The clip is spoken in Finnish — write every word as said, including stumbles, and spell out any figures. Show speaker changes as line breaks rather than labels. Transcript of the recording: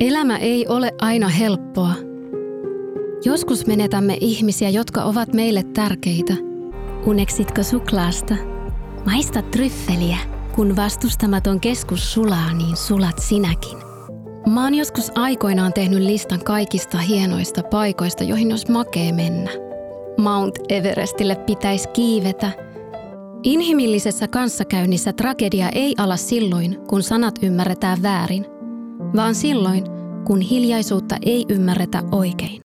Elämä ei ole aina helppoa. Joskus menetämme ihmisiä, jotka ovat meille tärkeitä. Uneksitko suklaasta? Maista tryffeliä. Kun vastustamaton keskus sulaa, niin sulat sinäkin. Mä oon joskus aikoinaan tehnyt listan kaikista hienoista paikoista, joihin olisi makee mennä. Mount Everestille pitäisi kiivetä. Inhimillisessä kanssakäynnissä tragedia ei ala silloin, kun sanat ymmärretään väärin, vaan silloin, kun hiljaisuutta ei ymmärretä oikein.